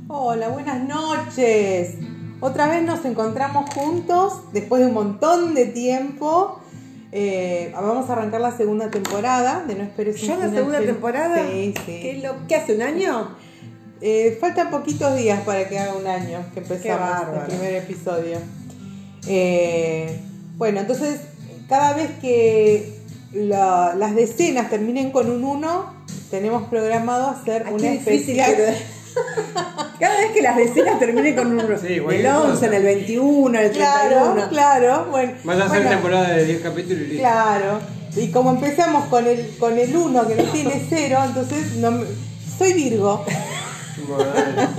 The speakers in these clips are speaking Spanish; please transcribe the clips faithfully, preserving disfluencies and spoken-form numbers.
Hola, buenas noches. Otra vez nos encontramos juntos después de un montón de tiempo. Eh, vamos a arrancar la segunda temporada de No Esperes un ¿Ya la segunda Feliz. temporada? Sí, sí. ¿Qué, lo, ¿Qué hace un año? Eh, faltan poquitos días para que haga un año que Qué empezamos bárbaro. el primer episodio. Eh, bueno, entonces cada vez que la- las decenas terminen con un uno, tenemos programado hacer Ay, un qué difícil especial. que- Cada vez que las decenas terminen con un Sí, el cualquier once, cosa. en el veintiuno, en el treinta y Claro, uno. claro. Bueno, Vas a hacer bueno, temporada de diez capítulos y listo. Claro. Y como empezamos con el con el uno que no tiene cero, entonces no me- soy Virgo. Bueno,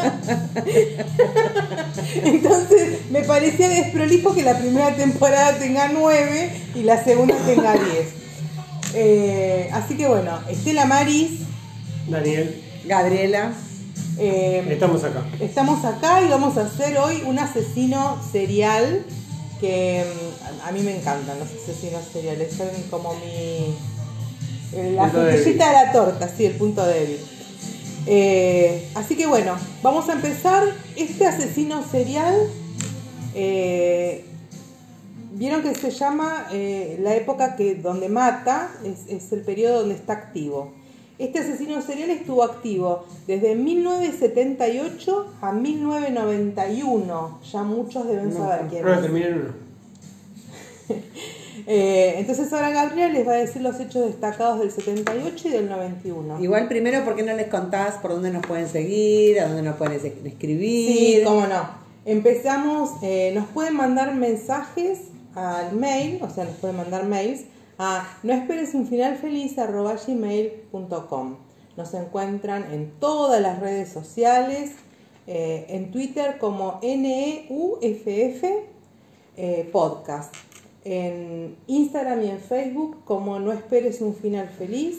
Entonces me parecía desprolijo que la primera temporada tenga nueve y la segunda tenga diez. Eh, así que bueno, Estela Maris, Daniel, Gabriela. eh, estamos acá. estamos acá y vamos a hacer hoy un asesino serial que mm, a, a mí me encantan los asesinos seriales, son como mi... eh, la Punto frutillita de la torta, sí, el punto débil. Eh, así que bueno, vamos a empezar. Este asesino serial, eh, vieron que se llama eh, la época que donde mata, es, es el periodo donde está activo. Este asesino serial estuvo activo desde mil novecientos setenta y ocho a mil novecientos noventa y uno. Ya muchos deben saber quién No, es. termina en uno. Eh, entonces ahora Gabriela les va a decir los hechos destacados del setenta y ocho y del noventa y uno. Igual primero, ¿por qué no les contás por dónde nos pueden seguir, a dónde nos pueden es- escribir? Sí, cómo no. Empezamos, eh, nos pueden mandar mensajes al mail, o sea, nos pueden mandar mails a noesperesunfinalfeliz arroba gmail punto com. Nos encuentran en todas las redes sociales, eh, en Twitter como N E U F F eh, Podcast, en Instagram y en Facebook como No Esperes un Final Feliz.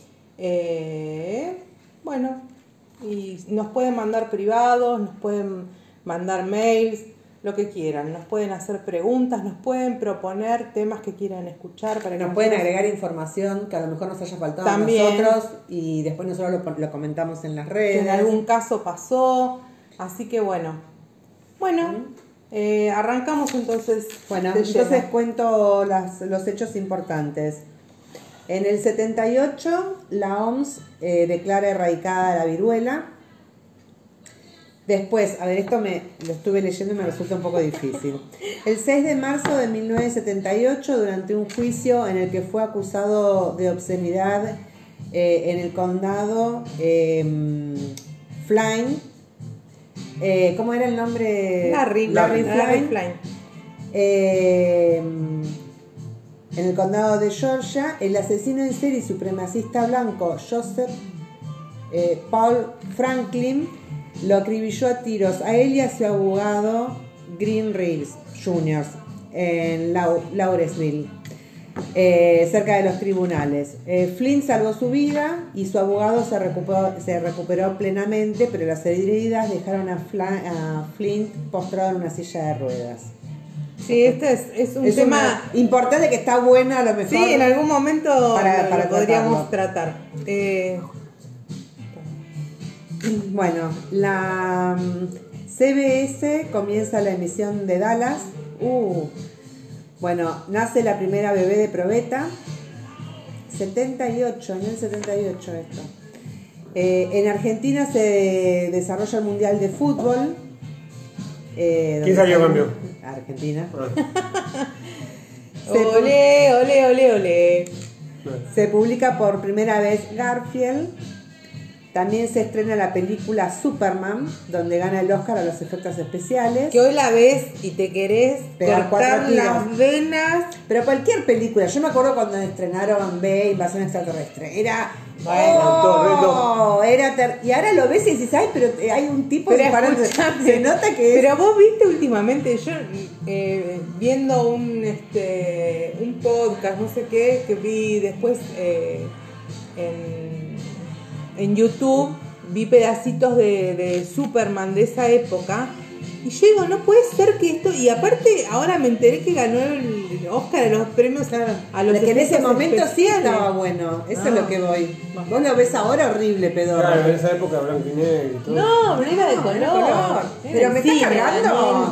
Eh, bueno, y nos pueden mandar privados, nos pueden mandar mails, lo que quieran, nos pueden hacer preguntas, nos pueden proponer temas que quieran escuchar para que Nos pueden nosotros- agregar información que a lo mejor nos haya faltado También. a nosotros y después nosotros lo, lo comentamos en las que redes. en algún caso pasó, así que bueno, bueno, eh, arrancamos entonces. Bueno, de entonces lleno. cuento las, los hechos importantes. En el setenta y ocho, la O M S eh, declara erradicada la viruela. Después, a ver, esto me lo estuve leyendo y me resulta un poco difícil. El seis de marzo de mil novecientos setenta y ocho, durante un juicio en el que fue acusado de obscenidad eh, en el condado eh, Flynn, eh, ¿cómo era el nombre? Larry, Larry Larry, Larry Flynn. Flynn. Eh, en el condado de Georgia, el asesino en serie y supremacista blanco Joseph eh, Paul Franklin lo acribilló a tiros a él y a su abogado Green Reeves junior en Lau- Lawrenceville, eh, cerca de los tribunales. Eh, Flynn salvó su vida y su abogado se recuperó, se recuperó plenamente, pero las heridas dejaron a, Fla- a Flynn postrado en una silla de ruedas. Sí, este es, es un Es tema. una- importante, que está buena a lo mejor. Sí, en algún momento Para- lo- para lo podríamos tratarlo. tratar. Eh, Bueno, la mm, C B S comienza la emisión de Dallas. Uh, bueno, nace la primera bebé de probeta. setenta y ocho, en el setenta y ocho esto. Eh, en Argentina se desarrolla el Mundial de Fútbol. Eh, ¿Quién donde salió sale- campeón? Argentina. Ah, Se, Olé, olé, olé, olé. se publica por primera vez Garfield. También se estrena la película Superman, donde gana el Oscar a los efectos especiales. Que hoy la ves y te querés Pegar cortar cuatro tiros. las venas. Pero cualquier película, yo me acuerdo cuando estrenaron B, Invasión Extraterrestre, era... Bueno, ¡Oh! Era ter- y ahora lo ves y dices, ay, pero eh, hay un tipo Pero disparando. escuchame, Se nota que es... Pero vos viste últimamente, yo eh, viendo un este un podcast, no sé qué, que vi después eh, en, en YouTube, vi pedacitos de, de Superman de esa época. Y yo digo, no puede ser que esto... Y aparte, ahora me enteré que ganó el, el Oscar, los premios a los que en ese efectos momento sí especiales. estaba bueno, eso Ah. es lo que voy. Vos lo ves ahora horrible, pedorro. Claro, en esa época blanco y negro y todo. No, pero era de No, color. era color. Era Pero me cine, estás cargando. Daniel.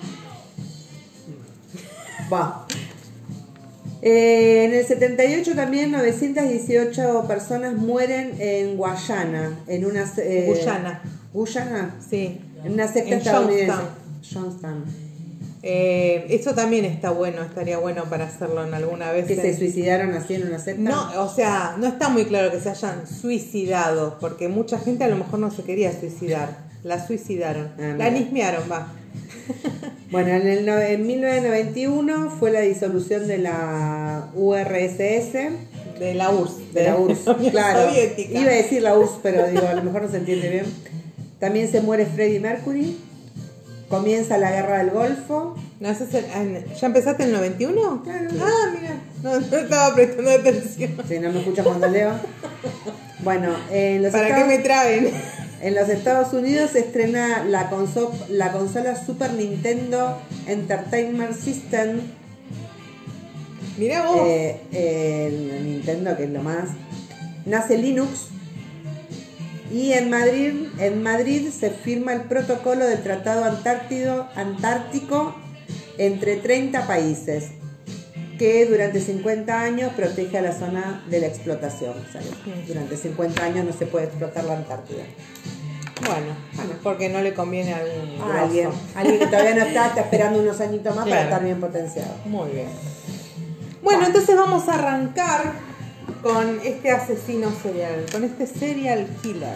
Va. Eh, en el setenta y ocho también novecientas dieciocho personas mueren en Guayana, en una eh, Guyana. Guyana, Sí. en una secta En estadounidense. Johnstown. Johnstown. Eh, eso también está bueno, estaría bueno para hacerlo en alguna vez. Que en- se suicidaron así en una secta. No, o sea, no está muy claro que se hayan suicidado, porque mucha gente a lo mejor no se quería suicidar. La suicidaron. Ah, la mira. nismearon, va. Bueno, en, el, no- en mil novecientos noventa y uno fue la disolución de la U R S S, De la U R S S. de la U R S S, Unión claro. Soviética. Iba a decir la U R S S, pero digo, a lo mejor no se entiende bien. También se muere Freddie Mercury. Comienza la guerra del Golfo. ¿No haces el- en- ¿Ya empezaste en el noventa y uno? Claro. Ah, mira, no, no estaba prestando atención. Si no me escuchas cuando leo. Bueno, en los, ¿Para qué Estados, me traben? en los Estados Unidos se estrena la, conso- la consola Super Nintendo Entertainment System. Mirá vos. Eh, el Nintendo, que es lo más. Nace Linux. Y en Madrid, en Madrid se firma el protocolo del Tratado Antártido, Antártico entre treinta países, que durante cincuenta años protege a la zona de la explotación. O sea, durante cincuenta años no se puede explotar la Antártida. Bueno, porque no le conviene a algún A grosso. alguien, alguien que todavía no está, está esperando unos añitos más Claro. para estar bien potenciado. Muy bien. Bueno, entonces vamos a arrancar con este asesino serial, con este serial killer.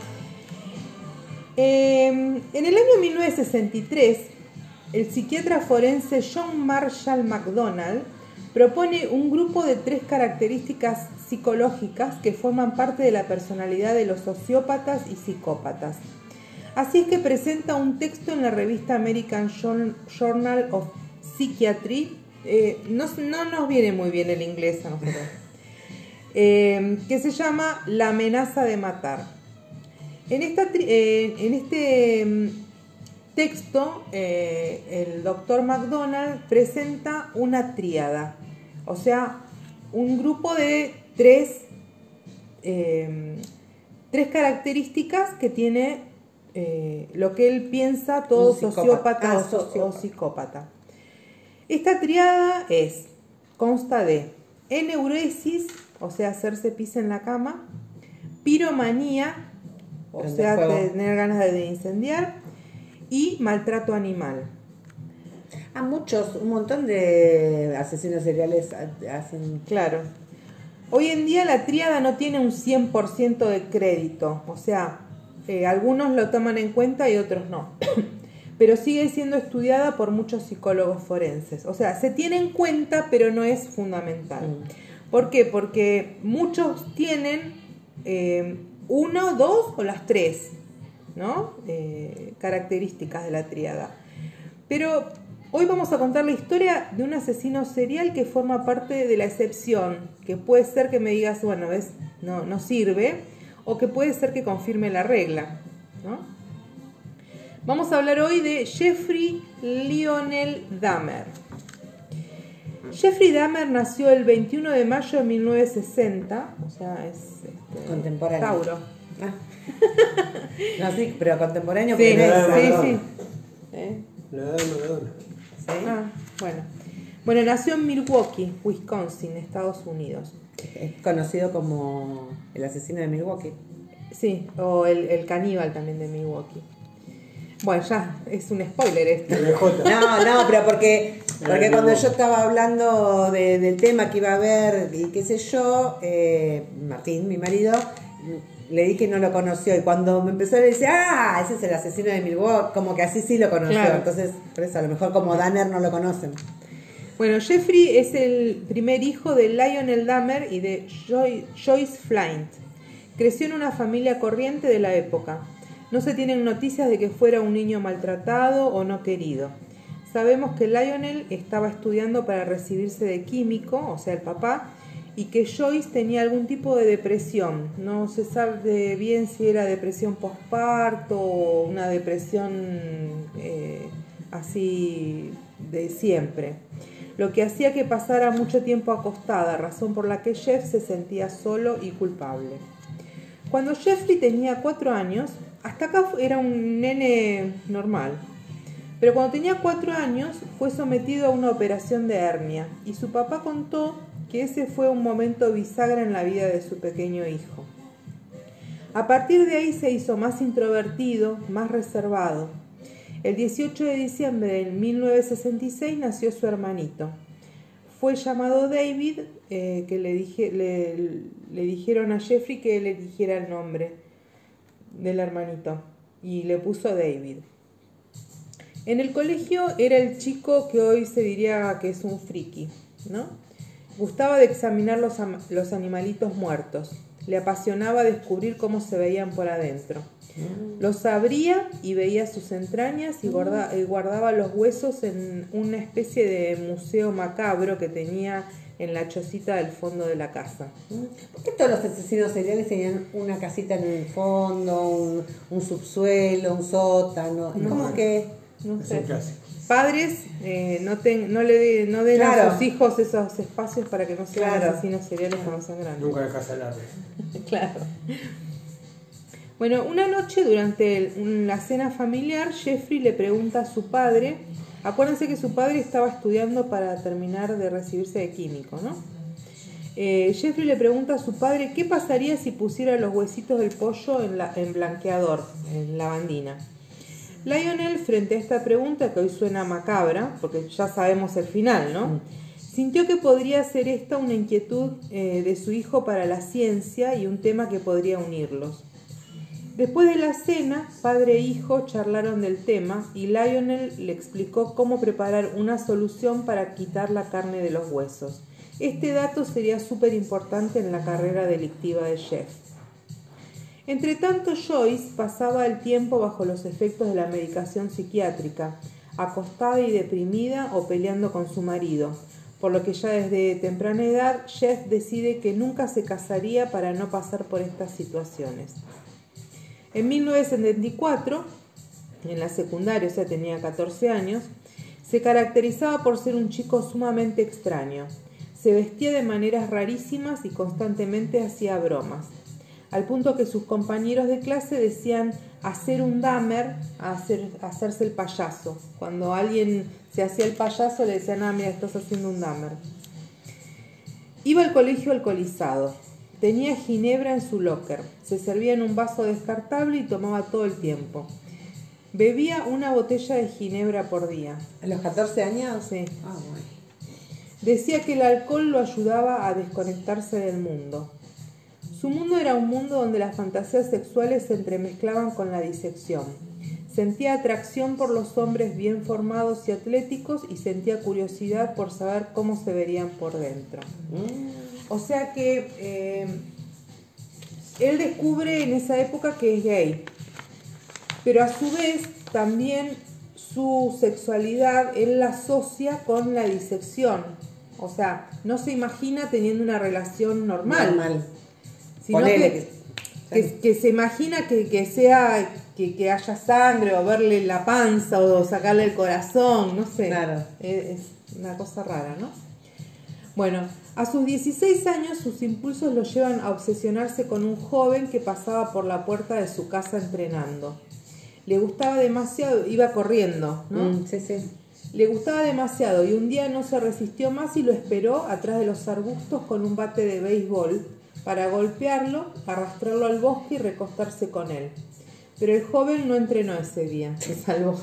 Eh, en el año mil novecientos sesenta y tres, el psiquiatra forense John Marshall McDonald propone un grupo de tres características psicológicas que forman parte de la personalidad de los sociópatas y psicópatas. Así es que presenta un texto en la revista American Journal of Psychiatry. Eh, no, no nos viene muy bien el inglés a nosotros. Eh, que se llama La amenaza de matar. En, esta, eh, en este mm, texto, eh, el doctor McDonald presenta una tríada, o sea, un grupo de tres, eh, tres características que tiene eh, lo que él piensa todo Un psicópata. sociópata Ah, o, so- sociópata. o psicópata. Esta tríada es, consta de eneuresis, o sea, hacerse pis en la cama, piromanía, o Prender sea, fuego. tener ganas de incendiar, y maltrato animal. A muchos, un montón de asesinos seriales ha- hacen. Claro. Hoy en día la tríada no tiene un cien por ciento de crédito, o sea, eh, algunos lo toman en cuenta y otros no. Pero sigue siendo estudiada por muchos psicólogos forenses. O sea, se tiene en cuenta, pero no es fundamental. Mm. ¿Por qué? Porque muchos tienen eh, uno, dos o las tres, ¿no? Eh, características de la tríada. Pero hoy vamos a contar la historia de un asesino serial que forma parte de la excepción, que puede ser que me digas, bueno, ves, no, no sirve, o que puede ser que confirme la regla, ¿no? Vamos a hablar hoy de Jeffrey Lionel Dahmer. Jeffrey Dahmer nació el veintiuno de mayo de mil novecientos sesenta, o sea, es este, Contemporáneo. Tauro. Ah. No, sí, pero contemporáneo Sí, con esa. sí, Maradona. sí. ¿Eh? La edad de Maradona. ¿Sí? Ah, bueno. Bueno, nació en Milwaukee, Wisconsin, Estados Unidos. Es conocido como el asesino de Milwaukee. Sí, o el, el caníbal también de Milwaukee. Bueno, ya, es un spoiler esto. El B J. No, no, pero porque, porque Ay, cuando no. yo estaba hablando de- del tema que iba a haber y qué sé yo, eh, Martín, mi marido, le dije que no lo conoció y cuando me empezó a decir, ah, ese es el asesino de Milwaukee, como que así sí lo conoció. Claro. Entonces, por eso a lo mejor como Dahmer no lo conocen. Bueno, Jeffrey es el primer hijo de Lionel Dahmer y de Joy- Joyce Flint. Creció en una familia corriente de la época. No se tienen noticias de que fuera un niño maltratado o no querido. Sabemos que Lionel estaba estudiando para recibirse de químico, o sea, el papá, y que Joyce tenía algún tipo de depresión. No se sabe bien si era depresión posparto o una depresión eh, así de siempre. lo que hacía que pasara mucho tiempo acostada, razón por la que Jeff se sentía solo y culpable. Cuando Jeffrey tenía cuatro años, hasta acá era un nene normal, pero cuando tenía cuatro años fue sometido a una operación de hernia y su papá contó que ese fue un momento bisagra en la vida de su pequeño hijo. A partir de ahí se hizo más introvertido, más reservado. El dieciocho de diciembre de mil novecientos sesenta y seis nació su hermanito. Fue llamado David, eh, que le, dije, le, le dijeron a Jeffrey que él eligiera el nombre del hermanito y le puso David. En el colegio era el chico que hoy se diría que es un friki, ¿no? Gustaba de examinar los, los animalitos muertos. Le apasionaba descubrir cómo se veían por adentro. Los abría y veía sus entrañas y guarda, y guardaba los huesos en una especie de museo macabro que tenía en la chocita del fondo de la casa. ¿Por qué todos los asesinos seriales tenían una casita en el fondo, un, un subsuelo, un sótano? No ¿Cómo sé. que? No Es sé. un clásico. Padres, eh, no, ten, no le de, no den Claro. a sus hijos esos espacios para que no sean Claro. asesinos seriales cuando sean grandes. Nunca dejas al árbol. Claro. Bueno, una noche durante el- la cena familiar, Jeffrey le pregunta a su padre, acuérdense que su padre estaba estudiando para terminar de recibirse de químico, ¿no? Eh, Jeffrey le pregunta a su padre qué pasaría si pusiera los huesitos del pollo en, la, en blanqueador, en lavandina. Lionel, frente a esta pregunta que hoy suena macabra, porque ya sabemos el final, ¿no? Sintió que podría ser esta una inquietud eh, de su hijo para la ciencia y un tema que podría unirlos. Después de la cena, padre e hijo charlaron del tema y Lionel le explicó cómo preparar una solución para quitar la carne de los huesos. Este dato sería súper importante en la carrera delictiva de Jeff. Entre tanto, Joyce pasaba el tiempo bajo los efectos de la medicación psiquiátrica, acostada y deprimida o peleando con su marido, por lo que ya desde temprana edad Jeff decide que nunca se casaría para no pasar por estas situaciones. En mil novecientos setenta y cuatro, en la secundaria, o sea tenía catorce años, se caracterizaba por ser un chico sumamente extraño. Se vestía de maneras rarísimas y constantemente hacía bromas, al punto que sus compañeros de clase decían hacer un damer, hacer, hacerse el payaso. Cuando alguien se hacía el payaso le decían, ah, mira, estás haciendo un damer. Iba al colegio alcoholizado. Tenía ginebra en su locker. Se servía en un vaso descartable y tomaba todo el tiempo. Bebía una botella de ginebra por día. ¿A los catorce años? Sí. Ah, bueno. Decía que el alcohol lo ayudaba a desconectarse del mundo. Su mundo era un mundo donde las fantasías sexuales se entremezclaban con la disección. Sentía atracción por los hombres bien formados y atléticos y sentía curiosidad por saber cómo se verían por dentro. O sea que eh, él descubre en esa época que es gay, pero a su vez también su sexualidad él la asocia con la disección. O sea, no se imagina teniendo una relación normal. Normal. Sino Ponele que, que- que, que se imagina que, que sea que, que haya sangre o verle la panza o sacarle el corazón, no sé. Claro. Es, es una cosa rara, ¿no? Bueno, a sus dieciséis años sus impulsos lo llevan a obsesionarse con un joven que pasaba por la puerta de su casa entrenando. Le gustaba demasiado, iba corriendo, ¿no? Mm, sí, sí. Le gustaba demasiado y un día no se resistió más y lo esperó atrás de los arbustos con un bate de béisbol para golpearlo, arrastrarlo al bosque y recostarse con él. Pero el joven no entrenó ese día, se salvó.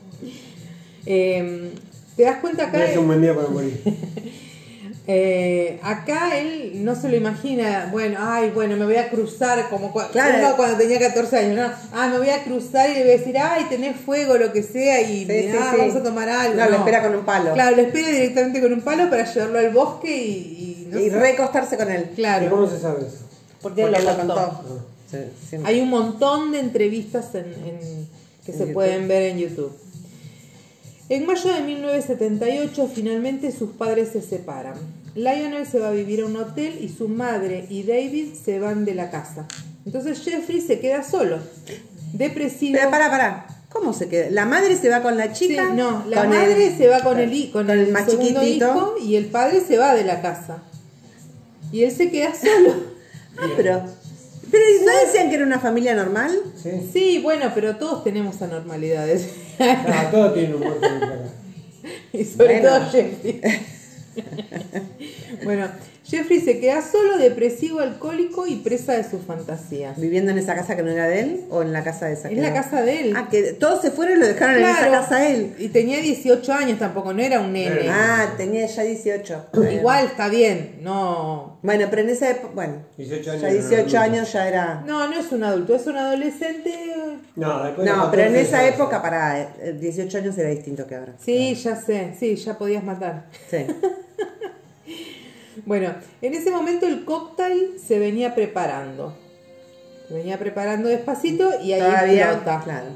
Eh, ¿Te das cuenta acá? Es un buen día para morir. Eh, acá él no se lo imagina, bueno, ay, bueno, me voy a cruzar como cua- Claro. uno cuando tenía catorce años, ¿no? Ah, me voy a cruzar y le voy a decir, ay, tenés fuego, lo que sea, y Sí, sí, ah, sí. vamos a tomar algo. No, lo espera con un palo. Claro, lo espera directamente con un palo para llevarlo al bosque y... y no Y sé. recostarse con él. ¿Y Claro, cómo se sabe eso? porque él Porque lo él lo contó. contó. Sí, siempre. Hay un montón de entrevistas en, en- que En se YouTube. pueden ver en YouTube. En mayo de mil novecientos setenta y ocho, finalmente sus padres se separan. Lionel se va a vivir a un hotel y su madre y David se van de la casa. Entonces Jeffrey se queda solo, depresivo. Pero pará, pará. ¿Cómo ¿Cómo se queda? La madre se va con la Sí, chica. no, la con madre el- se va con el, hi- con con el, el más segundo chiquitito. hijo y el padre se va de la casa. Y él se queda solo. Ah, pero. Pero ¿no decían que era una familia normal? Sí. Sí, bueno, pero todos tenemos anormalidades. Ah, todos tienen un muerto en casa. Y sobre Bueno. todo Jeffrey. Bueno, Jeffrey se queda solo, depresivo, alcohólico y presa de sus fantasías. ¿Viviendo en esa casa que no era de él? ¿O en la casa de esa? Es que la no? casa de él. Ah, que todos se fueron y lo dejaron en esa Claro. casa él. Y tenía dieciocho años tampoco, no era un nene. Ah, tenía ya dieciocho. Igual está bien, no. Bueno, pero en esa época, bueno, dieciocho años. ya era dieciocho adulto. años ya era... No, no es un adulto, es un adolescente. No, después de No, los pero en catorce esa ya- época, para eh, dieciocho años era distinto que ahora. Sí, ya sé, sí, ya podías matar. Sí. Bueno, en ese momento el cóctel se venía preparando. Se venía preparando despacito y ahí Todavía, explota. claro.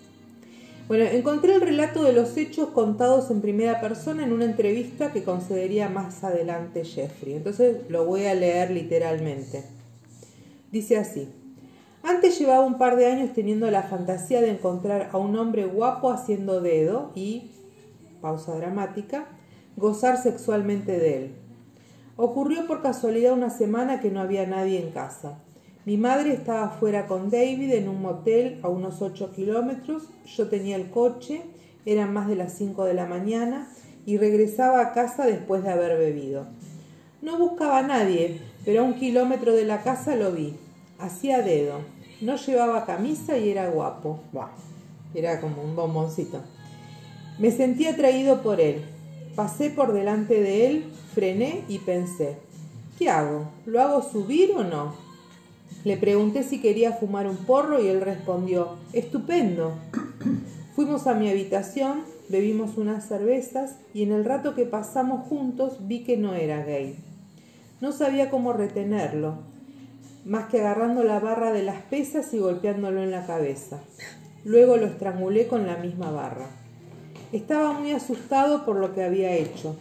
Bueno, encontré el relato de los hechos contados en primera persona en una entrevista que concedería más adelante Jeffrey. Entonces lo voy a leer literalmente. Dice así. Antes llevaba un par de años teniendo la fantasía de encontrar a un hombre guapo haciendo dedo y, pausa dramática, gozar sexualmente de él. Ocurrió por casualidad una semana que no había nadie en casa. Mi madre estaba fuera con David en un motel a unos ocho kilómetros, yo tenía el coche, eran más de las cinco de la mañana y regresaba a casa después de haber bebido. No buscaba a nadie, pero a un kilómetro de la casa lo vi. Hacía dedo, no llevaba camisa y era guapo. Buah. Era como un bomboncito. Me sentí atraído por él. Pasé por delante de él, frené y pensé, ¿qué hago? ¿Lo hago subir o no? Le pregunté si quería fumar un porro y él respondió, estupendo. Fuimos a mi habitación, bebimos unas cervezas y en el rato que pasamos juntos vi que no era gay. No sabía cómo retenerlo, más que agarrando la barra de las pesas y golpeándolo en la cabeza. Luego lo estrangulé con la misma barra. Estaba muy asustado por lo que había hecho.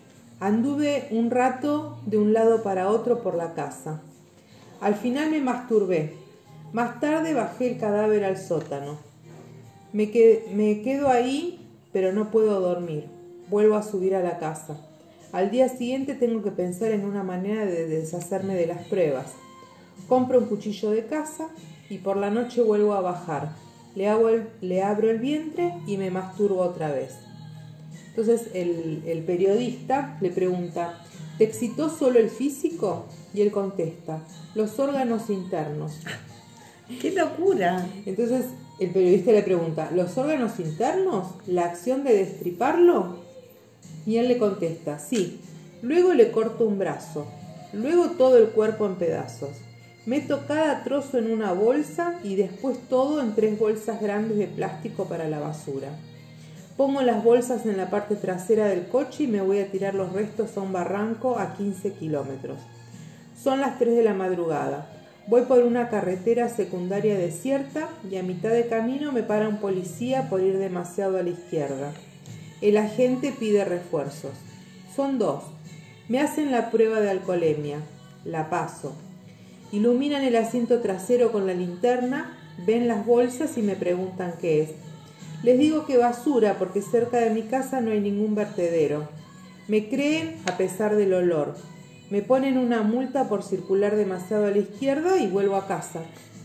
Anduve un rato de un lado para otro por la casa. Al final me masturbé. Más tarde bajé el cadáver al sótano. Me, qued- me quedo ahí, pero no puedo dormir. Vuelvo a subir a la casa. Al día siguiente tengo que pensar en una manera de deshacerme de las pruebas. Compro un cuchillo de caza y por la noche vuelvo a bajar. Le, hago el- le abro el vientre y me masturbo otra vez. Entonces el, el periodista le pregunta, ¿te excitó solo el físico? Y él contesta, los órganos internos. ¡Qué locura! Entonces el periodista le pregunta, ¿los órganos internos? ¿La acción de destriparlo? Y él le contesta, sí. Luego le corto un brazo, luego todo el cuerpo en pedazos. Meto cada trozo en una bolsa y después todo en tres bolsas grandes de plástico para la basura. Pongo las bolsas en la parte trasera del coche y me voy a tirar los restos a un barranco a quince kilómetros. Son las tres de la madrugada. Voy por una carretera secundaria desierta y a mitad de camino me para un policía por ir demasiado a la izquierda. El agente pide refuerzos. Son dos. Me hacen la prueba de alcoholemia. La paso. Iluminan el asiento trasero con la linterna, ven las bolsas y me preguntan qué es. Les digo que basura porque cerca de mi casa no hay ningún vertedero. Me creen a pesar del olor. Me ponen una multa por circular demasiado a la izquierda y vuelvo a casa.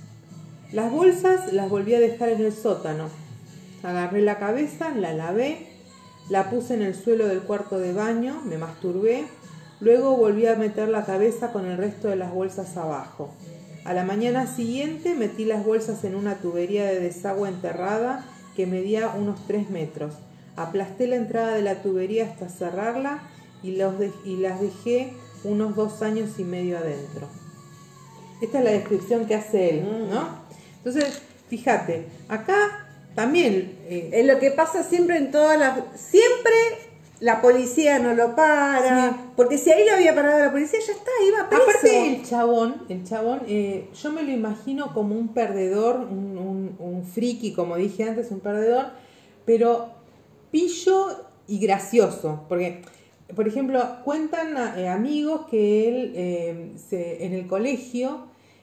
Las bolsas las volví a dejar en el sótano. Agarré la cabeza, la lavé, la puse en el suelo del cuarto de baño, me masturbé. Luego volví a meter la cabeza con el resto de las bolsas abajo. A la mañana siguiente metí las bolsas en una tubería de desagüe enterrada que medía unos tres metros. Aplasté la entrada de la tubería hasta cerrarla y, los de- y las dejé unos dos años y medio adentro. Esta es la descripción que hace él, ¿no? Entonces, fíjate, acá también... eh, Es lo que pasa siempre en todas las... Siempre la policía no lo para. Sí. Porque si ahí lo había parado la policía, ya está, iba preso. Aparte el chabón, el chabón, eh, yo me lo imagino como un perdedor, un, un, un friki, como dije antes, un perdedor, pero pillo y gracioso, porque, por ejemplo, cuentan eh, amigos que él eh, se, en el colegio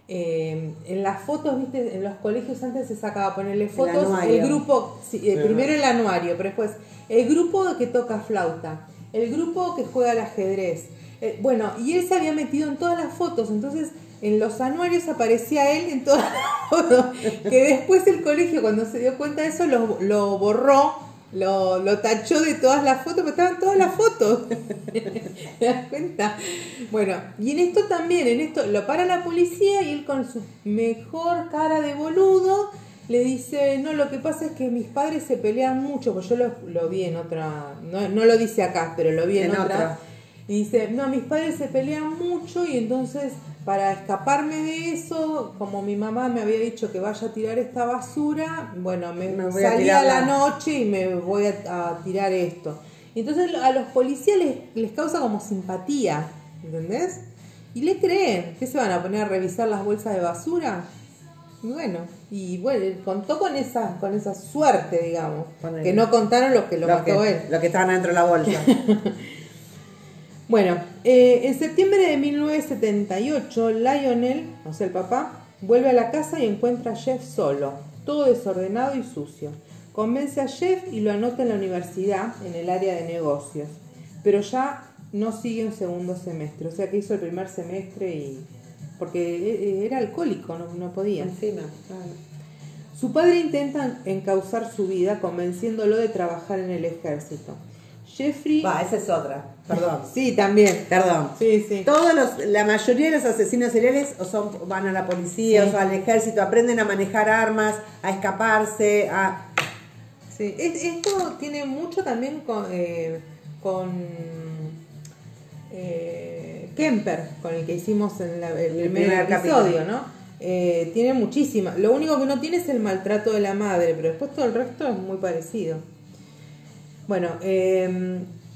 Eh, en las fotos, viste, en los colegios antes se sacaba ponerle fotos, el, anuario. grupo, sí, eh, primero el anuario, pero después el grupo que toca flauta, el grupo que juega al ajedrez. Eh, bueno, y él se había metido en todas las fotos, entonces en los anuarios aparecía él en todas las fotos, que después el colegio cuando se dio cuenta de eso lo, lo borró, lo, lo tachó de todas las fotos, pero estaban todas las fotos. ¿Te das cuenta? Bueno, y en esto también, en esto lo para la policía y él con su mejor cara de boludo le dice, no, lo que pasa es que mis padres se pelean mucho, pues yo lo, lo vi en otra, no, no lo dice acá, pero lo vi en, en otra. otra. Y dice, no, mis padres se pelean mucho y entonces para escaparme de eso, como mi mamá me había dicho que vaya a tirar esta basura, bueno, me, me salí a, a la noche y me voy a, a tirar esto. Y entonces a los policías les, les causa como simpatía, ¿entendés? Y le creen, ¿qué se van a poner a revisar las bolsas de basura? Y bueno, y bueno, contó con esa, con esa suerte, digamos, Ponele. que no contaron lo que lo, lo mató que, él. Lo que estaban dentro de la bolsa. Bueno, eh, en septiembre de mil novecientos setenta y ocho, Lionel, o sea el papá, vuelve a la casa y encuentra a Jeff solo, todo desordenado y sucio. Convence a Jeff y lo anota en la universidad, en el área de negocios, pero ya no sigue un segundo semestre, o sea que hizo el primer semestre y porque era alcohólico, no, no podía. Encima, claro. Su padre intenta encauzar su vida convenciéndolo de trabajar en el ejército. Jeffrey... Va, esa es otra. Perdón. Sí, también. Perdón. Sí, sí. Todos los, la mayoría de los asesinos seriales o son, van a la policía, sí. o al ejército, aprenden a manejar armas, a escaparse, a... Sí, esto tiene mucho también con, eh, con eh, Kemper, con el que hicimos en la, el, el primer, primer episodio, capítulo. ¿no? Eh, tiene muchísima. Lo único que no tiene es el maltrato de la madre, pero después todo el resto es muy parecido. Bueno, eh,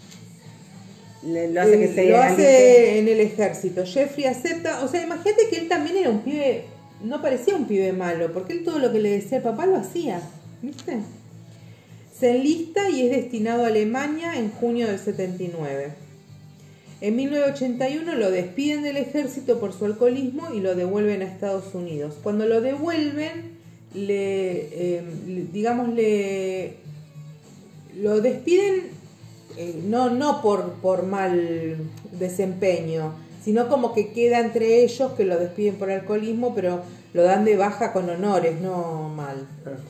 Le, lo hace, que se lo hace en el ejército. Jeffrey acepta, o sea, imagínate que él también era un pibe, no parecía un pibe malo, porque él todo lo que le decía al papá lo hacía, ¿viste? Se enlista y es destinado a Alemania en junio del setenta y nueve. En mil novecientos ochenta y uno lo despiden del ejército por su alcoholismo y lo devuelven a Estados Unidos. Cuando lo devuelven, le, eh, digamos, le, lo despiden eh, no, no por, por mal desempeño, sino como que queda entre ellos que lo despiden por alcoholismo, pero lo dan de baja con honores, no mal.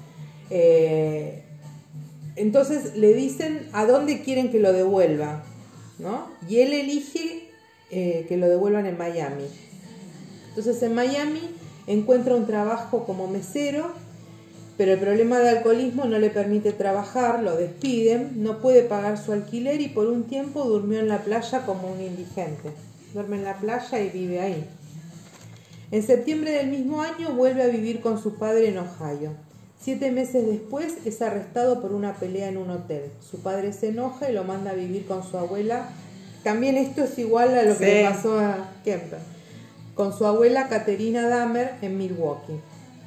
Eh, entonces le dicen a dónde quieren que lo devuelva, ¿no? Y él elige eh, que lo devuelvan en Miami. Entonces en Miami encuentra un trabajo como mesero, pero el problema de alcoholismo no le permite trabajar, lo despiden, no puede pagar su alquiler y por un tiempo durmió en la playa como un indigente. Duerme en la playa y vive ahí. En septiembre del mismo año vuelve a vivir con su padre en Ohio. Siete meses después es arrestado por una pelea en un hotel. Su padre se enoja y lo manda a vivir con su abuela. También esto es igual a lo que sí. le pasó a Kemper. Con su abuela Caterina Dahmer en Milwaukee.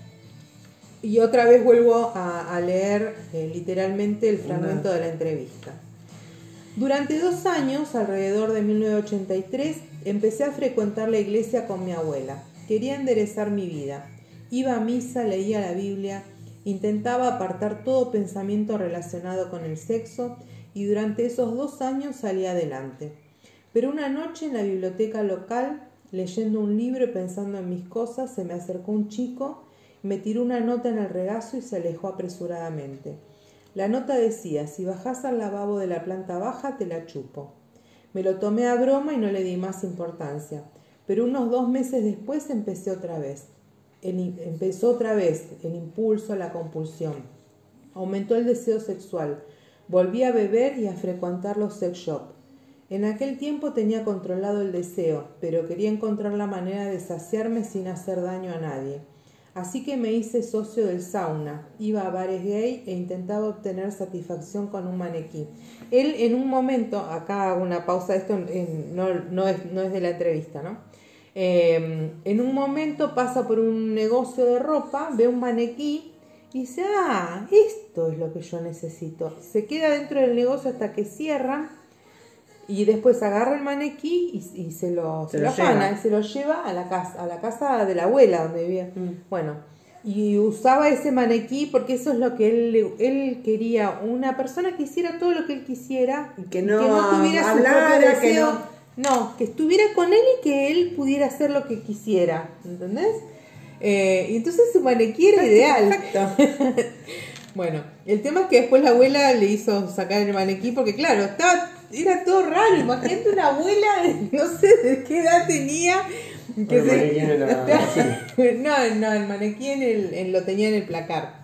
Y otra vez vuelvo a, a leer eh, literalmente el fragmento de la entrevista. Durante dos años, alrededor de mil novecientos ochenta y tres, empecé a frecuentar la iglesia con mi abuela. Quería enderezar mi vida. Iba a misa, leía la Biblia, intentaba apartar todo pensamiento relacionado con el sexo y durante esos dos años salí adelante. Pero una noche en la biblioteca local, leyendo un libro y pensando en mis cosas, se me acercó un chico, me tiró una nota en el regazo y se alejó apresuradamente. La nota decía, si bajás al lavabo de la planta baja, te la chupo. Me lo tomé a broma y no le di más importancia, pero unos dos meses después empecé otra vez. El, empezó otra vez el impulso, la compulsión. Aumentó el deseo sexual. Volví a beber y a frecuentar los sex shops. En aquel tiempo tenía controlado el deseo, pero quería encontrar la manera de saciarme sin hacer daño a nadie. Así que me hice socio del sauna, iba a bares gay e intentaba obtener satisfacción con un maniquí. Él en un momento, acá hago una pausa, esto en, no, no, es, no es de la entrevista, ¿no? Eh, en un momento pasa por un negocio de ropa, ve un maniquí y dice, ah, esto es lo que yo necesito. Se queda dentro del negocio hasta que cierran Y después agarra el maniquí y, y se lo, Se se lo lo afana, lleva. y se lo lleva a la casa, a la casa de la abuela donde vivía. Mm. Bueno, y usaba ese maniquí porque eso es lo que él, le- él quería, una persona que hiciera todo lo que él quisiera, Y que y no tuviera su hablara, propio que deseo. no- No, que estuviera con él y que él pudiera hacer lo que quisiera, ¿entendés? Eh, y entonces su maniquí era ideal. Perfecto. Bueno, el tema es que después la abuela le hizo sacar el maniquí porque claro, estaba, era todo raro. Imagínate una abuela, de- no sé de qué edad tenía. Que El maniquí en la cocina. no, no, el maniquí en el, en- lo tenía en el placar.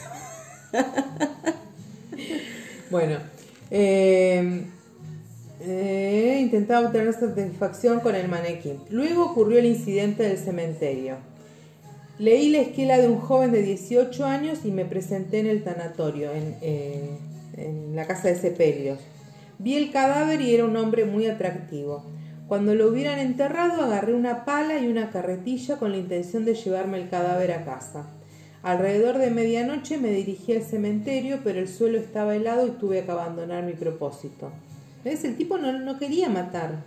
Bueno, eh, eh, intentaba obtener satisfacción con el maniquí. Luego ocurrió el incidente del cementerio. Leí la esquela de un joven de dieciocho años y me presenté en el tanatorio, en, eh, en la casa de sepelios. Vi el cadáver y era un hombre muy atractivo. Cuando lo hubieran enterrado, agarré una pala y una carretilla con la intención de llevarme el cadáver a casa. Alrededor de medianoche me dirigí al cementerio, pero el suelo estaba helado y tuve que abandonar mi propósito. ¿Ves? El tipo no, no quería matar.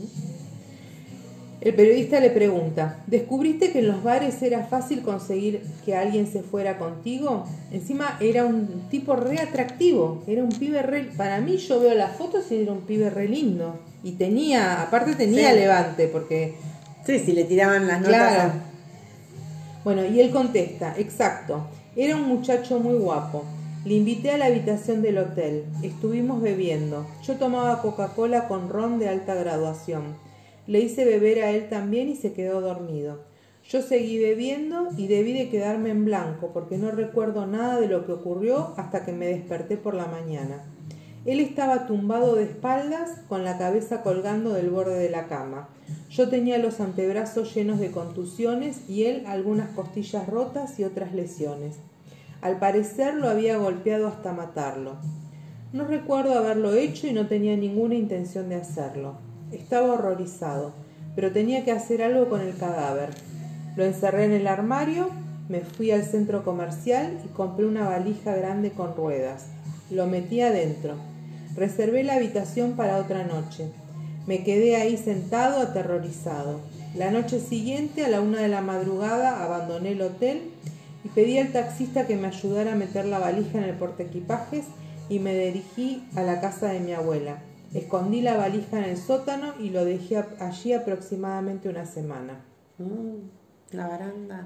El periodista le pregunta, ¿descubriste que en los bares era fácil conseguir que alguien se fuera contigo? Encima era un tipo re atractivo, era un pibe re... Para mí yo veo las fotos y era un pibe re lindo. Y tenía, aparte tenía Sí. levante, porque... Sí, si le tiraban las notas. Claro. a- Bueno, y él contesta, exacto, era un muchacho muy guapo. Le invité a la habitación del hotel, estuvimos bebiendo. Yo tomaba Coca-Cola con ron de alta graduación. Le hice beber a él también y se quedó dormido. Yo seguí bebiendo y debí de quedarme en blanco porque no recuerdo nada de lo que ocurrió hasta que me desperté por la mañana. Él estaba tumbado de espaldas con la cabeza colgando del borde de la cama. Yo tenía los antebrazos llenos de contusiones y él algunas costillas rotas y otras lesiones. Al parecer lo había golpeado hasta matarlo. No recuerdo haberlo hecho y no tenía ninguna intención de hacerlo. Estaba horrorizado, pero tenía que hacer algo con el cadáver. Lo encerré en el armario, me fui al centro comercial y compré una valija grande con ruedas. Lo metí adentro. Reservé la habitación para otra noche. Me quedé ahí sentado, aterrorizado. La noche siguiente, a la una de la madrugada, abandoné el hotel y pedí al taxista que me ayudara a meter la valija en el portaequipajes y me dirigí a la casa de mi abuela. Escondí la valija en el sótano y lo dejé allí aproximadamente una semana. Mm, la baranda.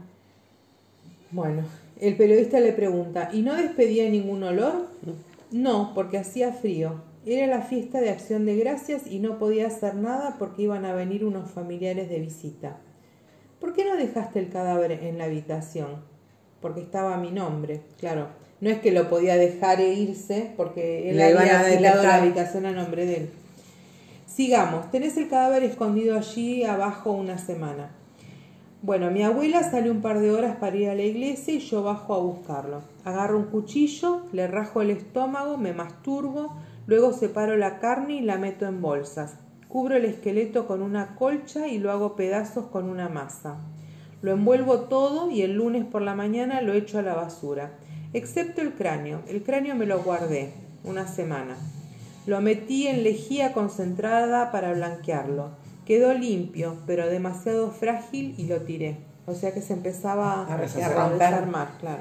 Bueno, el periodista le pregunta, ¿y no despedía ningún olor? No, porque hacía frío. Era la fiesta de Acción de Gracias y no podía hacer nada porque iban a venir unos familiares de visita. ¿Por qué no dejaste el cadáver en la habitación? Porque estaba mi nombre, claro. No es que lo podía dejar e irse porque él Le iban había a alquilado la detectar. habitación a nombre de él. Sigamos, tenés el cadáver escondido allí abajo una semana. Bueno, mi abuela sale un par de horas para ir a la iglesia y yo bajo a buscarlo. Agarro un cuchillo, le rajo el estómago, me masturbo, luego separo la carne y la meto en bolsas. Cubro el esqueleto con una colcha y lo hago pedazos con una masa. Lo envuelvo todo y el lunes por la mañana lo echo a la basura, excepto el cráneo. El cráneo me lo guardé una semana. Lo metí en lejía concentrada para blanquearlo. Quedó limpio, pero demasiado frágil y lo tiré. O sea que se empezaba A a, deshacer. a desarmar, claro.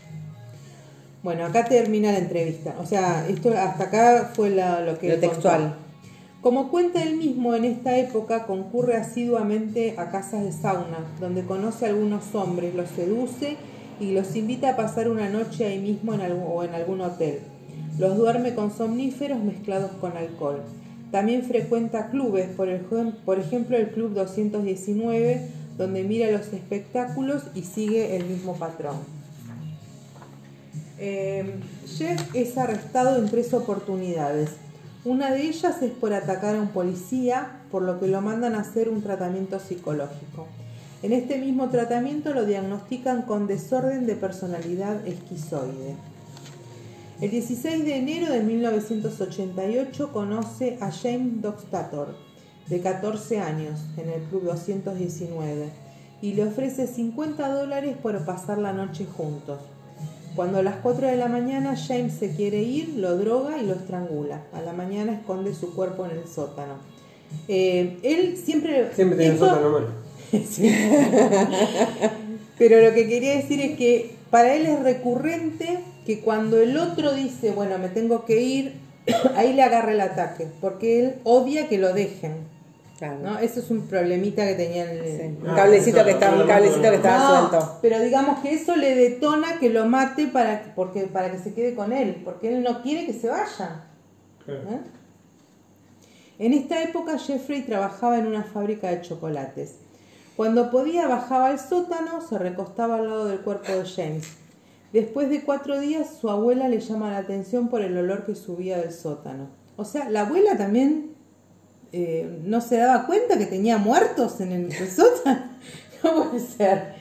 Bueno, acá termina la entrevista. O sea, esto hasta acá fue la- lo que Lo él textual. contó. Como cuenta él mismo, en esta época concurre asiduamente a casas de sauna, donde conoce a algunos hombres, los seduce y los invita a pasar una noche ahí mismo en algún, o en algún hotel. Los duerme con somníferos mezclados con alcohol. También frecuenta clubes, por, el, por ejemplo el Club doscientos diecinueve, donde mira los espectáculos y sigue el mismo patrón. Eh, Jeff es arrestado en tres oportunidades. Una de ellas es por atacar a un policía, por lo que lo mandan a hacer un tratamiento psicológico. En este mismo tratamiento lo diagnostican con desorden de personalidad esquizoide. El dieciséis de enero de mil novecientos ochenta y ocho conoce a James Doxtator, de catorce años, en el Club doscientos diecinueve, y le ofrece cincuenta dólares por pasar la noche juntos. Cuando a las cuatro de la mañana James se quiere ir, lo droga y lo estrangula. A la mañana esconde su cuerpo en el sótano. Eh, él siempre... Siempre tiene esto, un sótano malo. Sí. Pero lo que quería decir es que para él es recurrente que cuando el otro dice, bueno, me tengo que ir, ahí le agarra el ataque, porque él odia que lo dejen. Claro. ¿No? Eso es un problemita que tenía en el... Sí. Un Ah, cablecito eso, que estaba, un no, cablecito no, que estaba No, suelto. pero digamos que eso le detona que lo mate para, porque, para que se quede con él, porque él no quiere que se vaya. Claro. ¿Eh? En esta época Jeffrey trabajaba en una fábrica de chocolates. Cuando podía bajaba al sótano, se recostaba al lado del cuerpo de James. Después de cuatro días su abuela le llama la atención por el olor que subía del sótano. O sea, la abuela también eh, no se daba cuenta que tenía muertos en el sótano. No puede ser.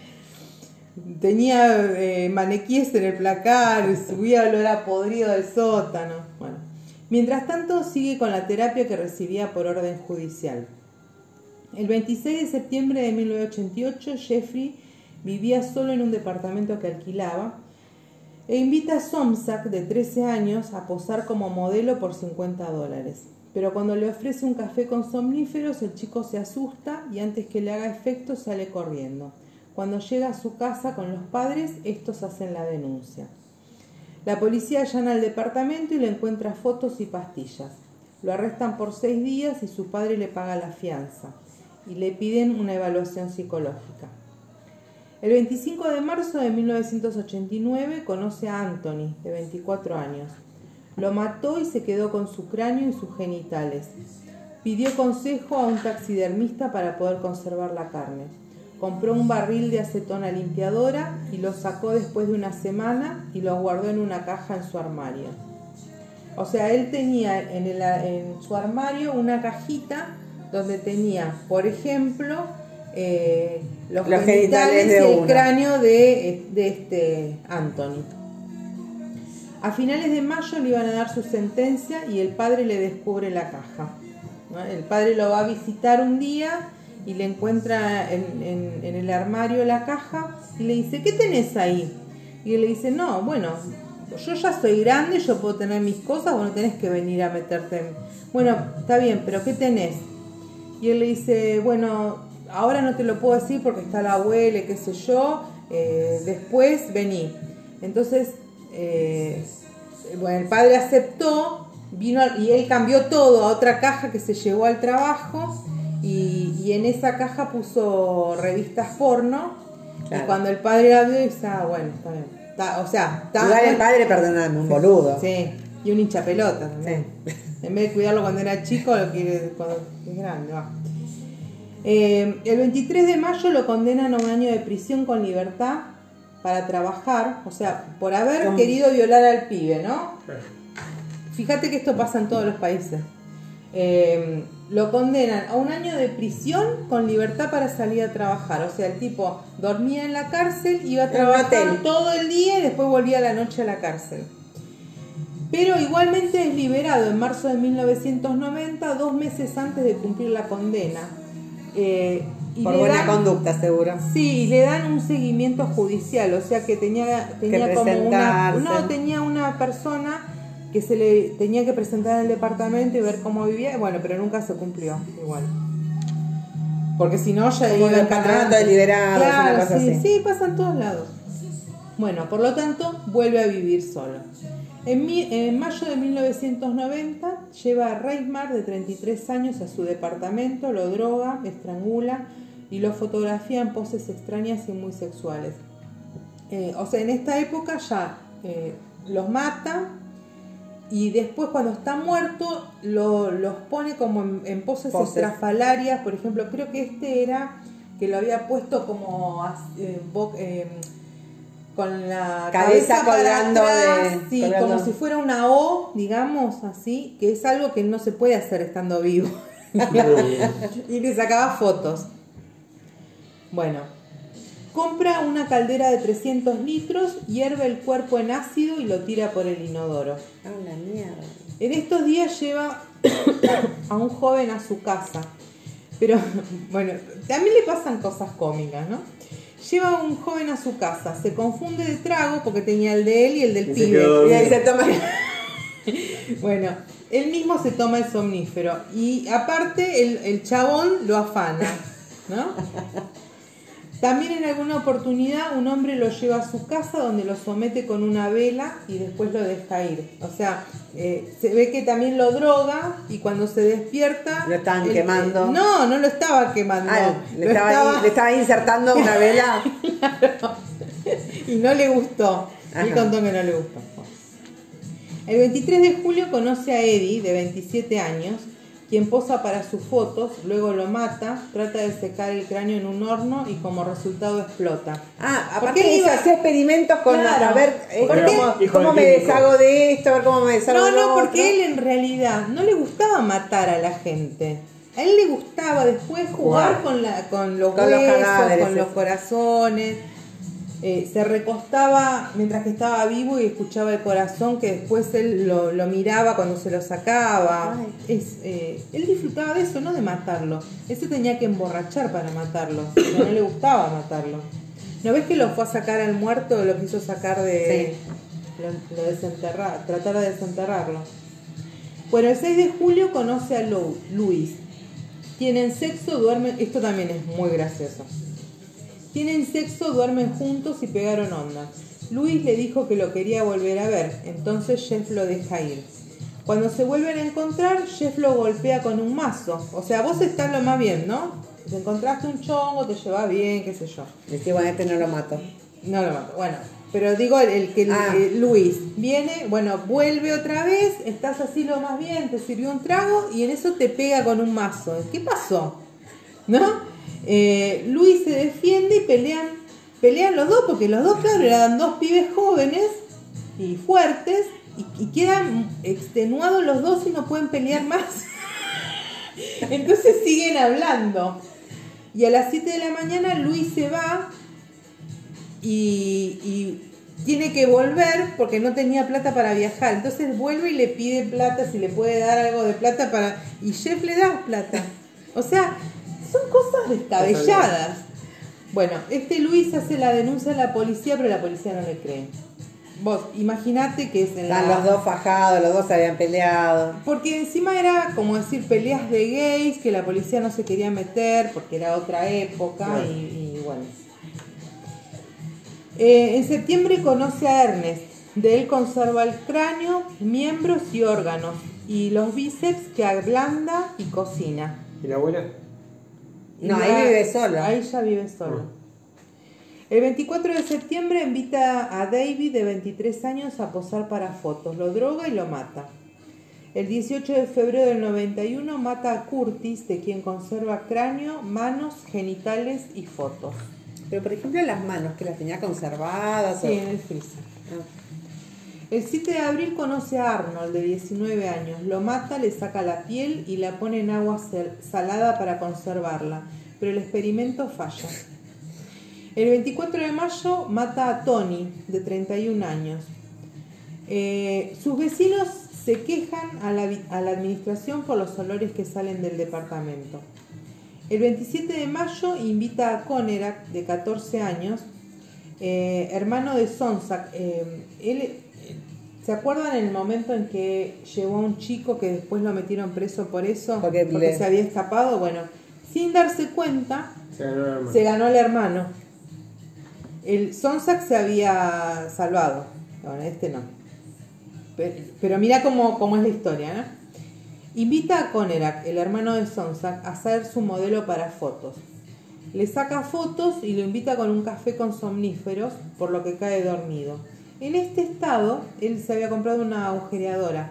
Tenía eh, maniquíes en el placar, subía olor a podrido del sótano. Bueno. Mientras tanto, sigue con la terapia que recibía por orden judicial. El veintiséis de septiembre de mil novecientos ochenta y ocho, Jeffrey vivía solo en un departamento que alquilaba e invita a Somsack, de trece años, a posar como modelo por cincuenta dólares. Pero cuando le ofrece un café con somníferos, el chico se asusta y antes que le haga efecto sale corriendo. Cuando llega a su casa con los padres, estos hacen la denuncia. La policía allana el departamento y le encuentra fotos y pastillas. Lo arrestan por seis días y su padre le paga la fianza y le piden una evaluación psicológica. El veinticinco de marzo de mil novecientos ochenta y nueve conoce a Anthony, de veinticuatro años. Lo mató y se quedó con su cráneo y sus genitales. Pidió consejo a un taxidermista para poder conservar la carne. Compró un barril de acetona limpiadora y lo sacó después de una semana y lo guardó en una caja en su armario. O sea, él tenía en, el, en su armario una cajita donde tenía, por ejemplo, eh, los, los genitales, genitales de y el uno. cráneo de, de este Anthony. A finales de mayo le iban a dar su sentencia y el padre le descubre la caja, ¿no? El padre lo va a visitar un día y le encuentra en, en, en el armario la caja y le dice, ¿qué tenés ahí? Y él le dice, no, bueno, yo ya soy grande, yo puedo tener mis cosas, vos no tenés que venir a meterte en... Bueno, está bien, pero ¿qué tenés? Y él le dice, bueno, ahora no te lo puedo decir porque está la abuela y qué sé yo, eh, después vení. Entonces, eh, bueno, el padre aceptó, vino y él cambió todo a otra caja que se llevó al trabajo y, y en esa caja puso revistas porno. Claro. Y cuando el padre la vio, dice, ah, bueno, está bien. Está, o sea, está... Igual el padre, perdóname, un boludo. Sí, y un hincha pelota también. Sí. En vez de cuidarlo cuando era chico, lo quiere cuando es grande, va. Eh, el veintitrés de mayo lo condenan a un año de prisión con libertad para trabajar, o sea, por haber ¿Cómo? querido violar al pibe, ¿no? Sí. Fíjate que esto pasa en todos los países. Eh, lo condenan a un año de prisión con libertad para salir a trabajar. O sea, el tipo dormía en la cárcel, iba a trabajar todo el día y después volvía a la noche a la cárcel. Pero igualmente es liberado en marzo de mil novecientos noventa, dos meses antes de cumplir la condena. Eh, y Por buena dan, conducta, seguro. Sí, y le dan un seguimiento judicial, o sea que tenía, tenía que como una, no, tenía una persona que se le tenía que presentar al departamento y ver cómo vivía, bueno, pero nunca se cumplió igual. Porque si no ya como iba el campeonato de liberados, claro, una cosa sí, así. Sí, pasa en todos lados. Bueno, por lo tanto, vuelve a vivir solo. En, mi, en mayo de mil novecientos noventa lleva a Reismar, de treinta y tres años, a su departamento, lo droga, estrangula y lo fotografía en poses extrañas y muy sexuales. Eh, o sea, en esta época ya eh, los mata y después cuando está muerto lo, los pone como en, en poses, poses estrafalarias. Por ejemplo, creo que este era que lo había puesto como... Eh, eh, con la cabeza, cabeza colgando atrás, de sí, colgando. Como si fuera una O, digamos así, que es algo que no se puede hacer estando vivo. Y le sacaba fotos. Bueno, compra una caldera de trescientos litros, hierve el cuerpo en ácido y lo tira por el inodoro. Ah, la mierda. En estos días lleva a un joven a su casa, pero bueno, también le pasan cosas cómicas, ¿no? Lleva a un joven a su casa, se confunde de trago porque tenía el de él y el del Y se pibe. quedó Y ahí dormido. se toma. Bueno, él mismo se toma el somnífero y aparte el, el chabón lo afana, ¿no? También en alguna oportunidad un hombre lo lleva a su casa donde lo somete con una vela y después lo deja ir. O sea, eh, se ve que también lo droga y cuando se despierta... Lo estaban él- quemando. No, no lo estaba quemando. Ah, le, lo estaba, estaba- le estaba insertando una vela. y no le gustó. Él Ajá. contó que no le gustó. El veintitrés de julio conoce a Eddie, de veintisiete años, quien posa para sus fotos, luego lo mata, trata de secar el cráneo en un horno y como resultado explota. Ah, ¿Por aparte qué de eso, iba- hacía experimentos con Claro. a ver eh, ¿Por qué? cómo, Hijo cómo del me químico. deshago de esto, a ver cómo me deshago No, de lo no, porque otro. él en realidad no le gustaba matar a la gente. A él le gustaba después jugar Jugar. con, la, con los Con los huesos, cadáveres, con los eso. corazones. Eh, se recostaba mientras que estaba vivo y escuchaba el corazón que después él lo, lo miraba cuando se lo sacaba. Ay. Es, eh, él disfrutaba de eso, no de matarlo. Él se tenía que emborrachar para matarlo, pero no le gustaba matarlo. ¿No ves que lo fue a sacar al muerto? Lo quiso sacar de... Lo, lo desenterrar, tratar de desenterrarlo. Bueno, el seis de julio conoce a Lou, Luis. Tienen sexo, duermen... Esto también es muy gracioso. Tienen sexo, duermen juntos y pegaron onda. Luis le dijo que lo quería volver a ver, entonces Jeff lo deja ir. Cuando se vuelven a encontrar, Jeff lo golpea con un mazo. O sea, vos estás lo más bien, ¿no? Te encontraste un chongo, te llevas bien, qué sé yo. Decía, bueno, este no lo mato. No lo mato. Bueno, pero digo el, el que Ah. eh, Luis viene, bueno, vuelve otra vez, estás así lo más bien, te sirvió un trago y en eso te pega con un mazo. ¿Qué pasó? ¿No? Eh, Luis se defiende y pelean, pelean los dos, porque los dos, claro, eran dos pibes jóvenes y fuertes y, y quedan extenuados los dos y no pueden pelear más. Entonces siguen hablando. Y a las siete de la mañana Luis se va y, y tiene que volver porque no tenía plata para viajar. Entonces vuelve y le pide plata, si le puede dar algo de plata para... Y Jeff le da plata. O sea, son cosas descabelladas. Bueno, este Luis hace la denuncia a la policía, pero la policía no le cree. Vos, imaginate que es en Están la... los dos fajados, los dos se habían peleado. Porque encima era como decir peleas de gays, que la policía no se quería meter porque era otra época. Claro. y, y bueno. Eh, en septiembre conoce a Ernest. De él conserva el cráneo, miembros y órganos. Y los bíceps que ablanda y cocina. ¿Y la abuela? Y No, la- ahí vive solo. Ahí ya vive solo. El veinticuatro de septiembre invita a David, de veintitrés años, a posar para fotos. Lo droga y lo mata. El dieciocho de febrero del noventa y uno mata a Curtis, de quien conserva cráneo, manos, genitales y fotos. Pero por ejemplo las manos, que las tenía conservadas. Sí, o- en el freezer. Ah. El siete de abril conoce a Arnold, de diecinueve años. Lo mata, le saca la piel y la pone en agua sal- salada para conservarla. Pero el experimento falla. El veinticuatro de mayo mata a Tony, de treinta y un años. Eh, sus vecinos se quejan a la, vi- a la administración por los olores que salen del departamento. El veintisiete de mayo invita a Conerak, de catorce años, eh, hermano de Sonsak. Eh, él, eh, ¿se acuerdan en el momento en que llevó a un chico que después lo metieron preso por eso? Porque Porque, le- se había escapado. Bueno, sin darse cuenta, Se ganó la hermana. se ganó el hermano. El Sonsak se había salvado. Bueno, este no. Pero, pero mira cómo, cómo es la historia, ¿no? Invita a Conerak, el hermano de Sonsak, a ser su modelo para fotos. Le saca fotos y lo invita con un café con somníferos, por lo que cae dormido. En este estado, él se había comprado una agujereadora.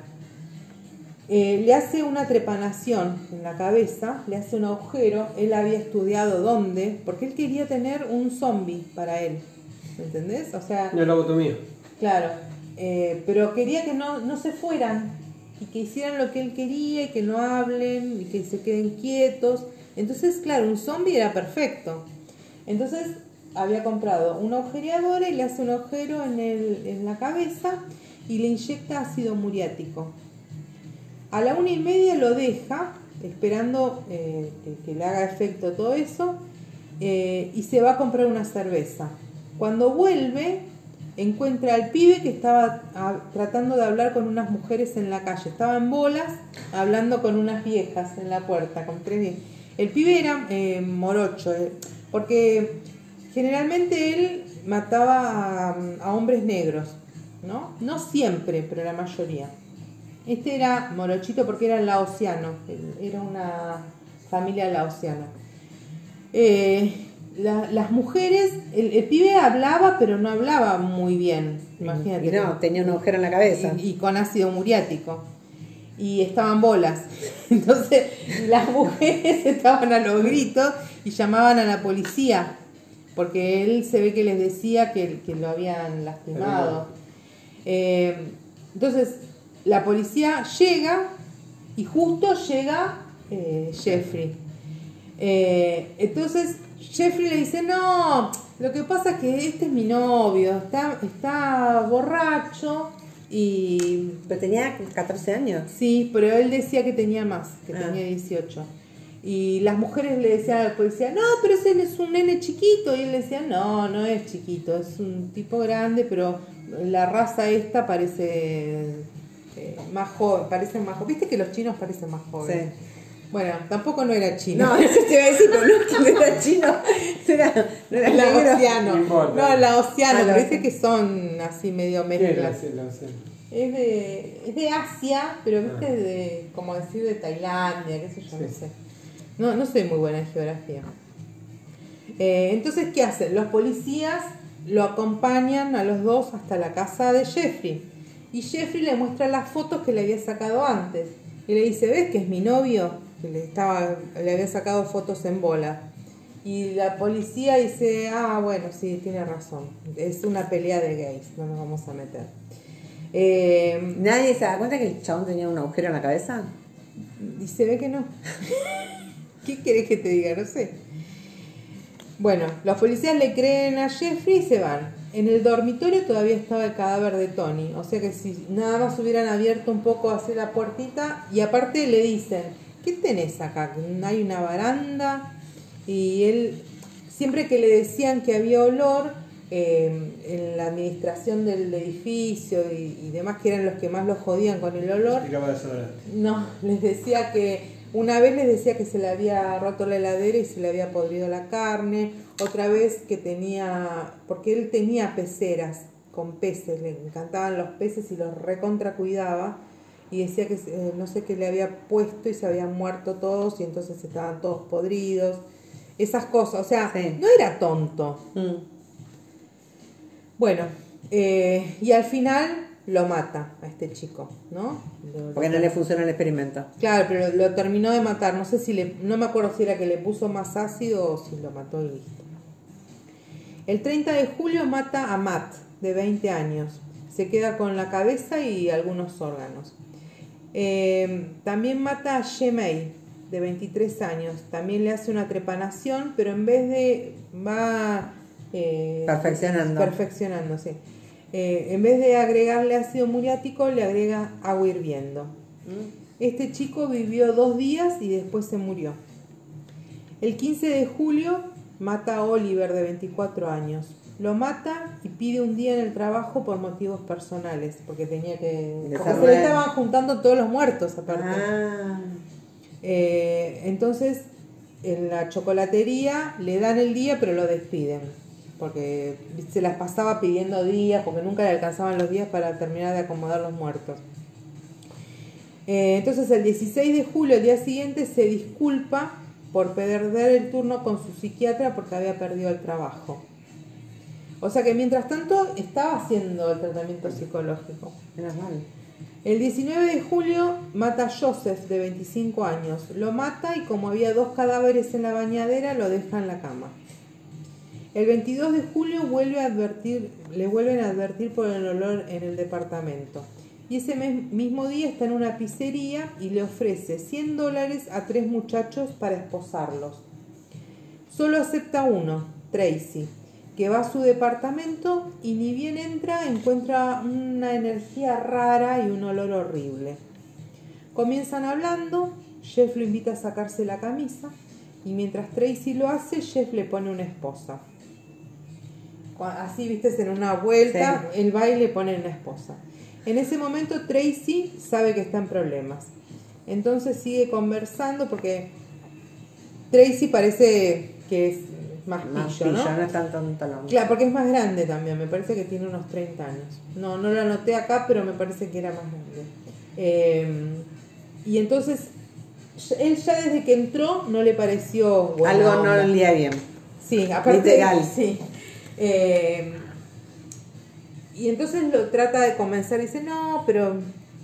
Eh, le hace una trepanación en la cabeza, le hace un agujero. Él había estudiado dónde, porque él quería tener un zombie para él. ¿Me entendés? O sea, Una lobotomía. claro, eh, pero quería que no, no se fueran y que hicieran lo que él quería y que no hablen y que se queden quietos. Entonces, claro, un zombie era perfecto. Entonces había comprado una agujereadora y le hace un agujero en, el, en la cabeza y le inyecta ácido muriático. A la una y media lo deja, esperando eh, que, que le haga efecto todo eso, eh, y se va a comprar una cerveza. Cuando vuelve, encuentra al pibe que estaba a, tratando de hablar con unas mujeres en la calle. Estaba en bolas hablando con unas viejas en la puerta, con tres viejas. El pibe era eh, morocho, eh, porque generalmente él mataba a, a hombres negros, ¿no? No siempre, pero la mayoría. Este era morochito porque era laosiano, era una familia laosiana. Eh, la, las mujeres, el, el pibe hablaba, pero no hablaba muy bien, imagínate. Y no, tenía un agujero en la cabeza. Y, y con ácido muriático. Y estaban bolas. Entonces las mujeres estaban a los gritos y llamaban a la policía, porque él se ve que les decía que, que lo habían lastimado. Eh, entonces la policía llega y justo llega eh, Jeffrey. Eh, entonces Jeffrey le dice, no, lo que pasa es que este es mi novio, está, está borracho y... Pero tenía catorce años. Sí, pero él decía que tenía más, que Ah. tenía dieciocho. Y las mujeres le decían al policía, no, pero ese es un nene chiquito. Y él decía, no, no es chiquito, es un tipo grande, pero la raza esta parece eh, más joven, parece más joven. ¿Viste que los chinos parecen más jóvenes? Sí. Bueno, tampoco no era chino. No, eso te iba a decir, pero no es que no era chino, era, no era negro. Laosiano. No importa. No, laosiano, Ah, pero laosiano. viste que son así medio ¿Qué es la mezclas. celación? Es de, es de Asia, pero viste, Ah. de, como decir, de Tailandia, qué sé yo, Sí. no sé. No, no soy muy buena en geografía. Eh, entonces, ¿qué hacen? Los policías lo acompañan a los dos hasta la casa de Jeffrey. Y Jeffrey le muestra las fotos que le había sacado antes. Y le dice, ¿ves que es mi novio? Que le, estaba, le había sacado fotos en bola. Y la policía dice, ah, bueno, sí, tiene razón. Es una pelea de gays, no nos vamos a meter. Eh, ¿Nadie se da cuenta que el chabón tenía un agujero en la cabeza? y se ve que no. ¿Qué querés que te diga? No sé. Bueno, los policías le creen a Jeffrey y se van. En el dormitorio todavía estaba el cadáver de Tony. O sea que si nada más hubieran abierto un poco hacia la puertita. Y aparte le dicen, ¿qué tenés acá? Que hay una baranda. Y él, siempre que le decían que había olor, eh, en la administración del edificio y, y demás, que eran los que más los jodían con el olor, Tiraba desodorante. no, les decía que una vez les decía que se le había roto la heladera y se le había podrido la carne, otra vez que tenía, porque él tenía peceras con peces, le encantaban los peces y los recontra cuidaba, y decía que eh, no sé qué le había puesto y se habían muerto todos y entonces estaban todos podridos, esas cosas, o sea, Sí. no era tonto. Mm. Bueno, eh, y al final lo mata a este chico, ¿no? Lo- Porque no le funciona el experimento. Claro, pero lo, lo terminó de matar. No sé si le, no me acuerdo si era que le puso más ácido o si lo mató y listo. El treinta de julio mata a Matt, de veinte años. Se queda con la cabeza y algunos órganos. Eh, también mata a Jemay, de veintitrés años. También le hace una trepanación, pero en vez de va eh, Perfeccionando. Perfeccionando, sí. Eh, en vez de agregarle ácido muriático, le agrega agua hirviendo. Este chico vivió dos días y después se murió. El quince de julio mata a Oliver, de veinticuatro años. Lo mata y pide un día en el trabajo por motivos personales, porque tenía que... Porque se le Desarmar. estaban juntando todos los muertos aparte. Ah, Eh, entonces, en la chocolatería le dan el día, pero lo despiden. Porque se las pasaba pidiendo días, porque nunca le alcanzaban los días para terminar de acomodar los muertos. Eh, entonces, el dieciséis de julio, el día siguiente, se disculpa por perder el turno con su psiquiatra porque había perdido el trabajo. O sea que mientras tanto estaba haciendo el tratamiento psicológico. menos mal. El diecinueve de julio mata a Joseph, de veinticinco años. Lo mata y como había dos cadáveres en la bañadera, lo deja en la cama. El veintidós de julio vuelve a advertir, le vuelven a advertir por el olor en el departamento. Y ese mes- mismo día está en una pizzería y le ofrece cien dólares a tres muchachos para esposarlos. Solo acepta uno, Tracy, que va a su departamento y ni bien entra encuentra una energía rara y un olor horrible. Comienzan hablando, Jeff lo invita a sacarse la camisa y mientras Tracy lo hace, Jeff le pone una esposa. Así, viste, en una vuelta, sí. El baile pone una esposa. En ese momento Tracy sabe que está en problemas. Entonces sigue conversando porque Tracy parece que es más, más pillo, ¿no? no es tan tonto. Claro, porque es más grande también, me parece que tiene unos treinta años. No, no lo anoté acá, pero me parece que era más grande. Eh, y entonces, él ya desde que entró no le pareció buena algo onda. No olía bien. Sí, aparte. Literal. Sí. Eh, y entonces lo trata de convencer, dice, no, pero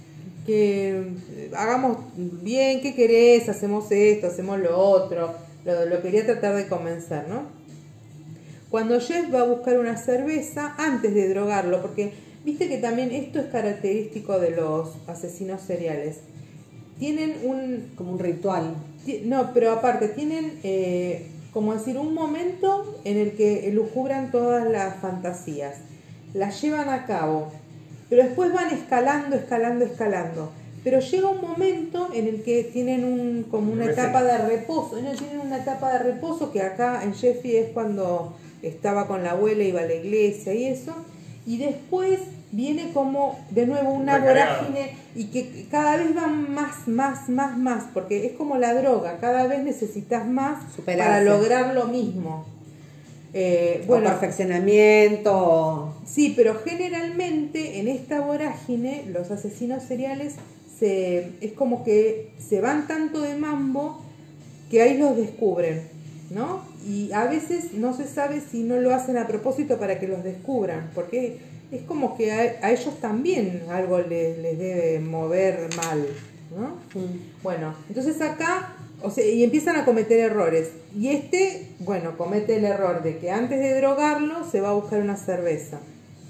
que hagamos bien, ¿qué querés? Hacemos esto, hacemos lo otro. Lo, lo quería tratar de convencer, ¿no? Cuando Jeff va a buscar una cerveza, antes de drogarlo, porque viste que también esto es característico de los asesinos seriales. Tienen un... como un ritual. No, pero aparte, tienen... Eh, como decir, un momento en el que elucubran todas las fantasías, las llevan a cabo, pero después van escalando, escalando, escalando. Pero llega un momento en el que tienen un, como una etapa de reposo, no tienen una etapa de reposo que acá en Jeffy es cuando estaba con la abuela, iba a la iglesia y eso, y después viene como de nuevo una vorágine y que cada vez van más, más, más, más, porque es como la droga, cada vez necesitas más Superarse. Para lograr lo mismo. Eh, bueno, o perfeccionamiento. Sí, pero generalmente en esta vorágine los asesinos seriales se, es como que se van tanto de mambo que ahí los descubren, ¿no? Y a veces no se sabe si no lo hacen a propósito para que los descubran, porque es como que a, a ellos también algo les, les debe mover mal, ¿no? Mm. Bueno, entonces acá, o sea, y empiezan a cometer errores. Y este, bueno, comete el error de que antes de drogarlo se va a buscar una cerveza.